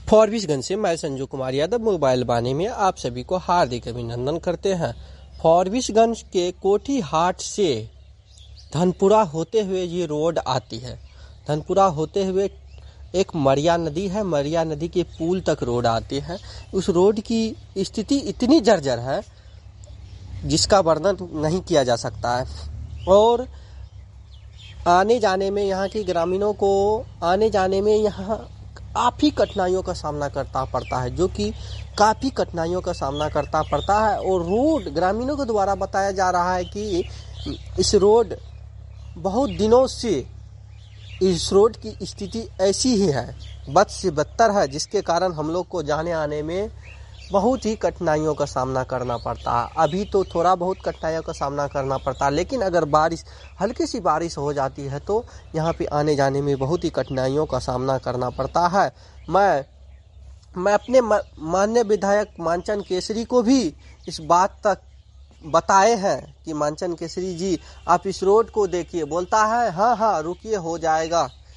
फॉरबिसगंज से मैं संजू कुमार यादव मोबाइल बानी में आप सभी को हार्दिक अभिनंदन करते हैं। फॉरबिसगंज के कोठी हाट से धनपुरा होते हुए ये रोड आती है। धनपुरा होते हुए एक मरिया नदी है, मरिया नदी के पुल तक रोड आती है। उस रोड की स्थिति इतनी जर्जर है जिसका वर्णन नहीं किया जा सकता है। और आने जाने में यहाँ के ग्रामीणों को आने जाने में यहाँ काफ़ी कठिनाइयों का सामना करना पड़ता है, जो कि काफ़ी कठिनाइयों का सामना करना पड़ता है। और रोड ग्रामीणों के द्वारा बताया जा रहा है कि इस रोड बहुत दिनों से इस रोड की स्थिति ऐसी ही है, बद से बदतर है, जिसके कारण हम लोग को जाने आने में बहुत ही कठिनाइयों का सामना करना पड़ता है। अभी तो थोड़ा बहुत कठिनाइयों का सामना करना पड़ता है, लेकिन अगर बारिश हल्की सी बारिश हो जाती है तो यहाँ पे आने जाने में बहुत ही कठिनाइयों का सामना करना पड़ता है। मैं अपने माननीय विधायक मानचंद केसरी को भी इस बात तक बताए हैं कि मानचंद केसरी जी आप इस रोड को देखिए। बोलता है हाँ रुकिए हो जाएगा।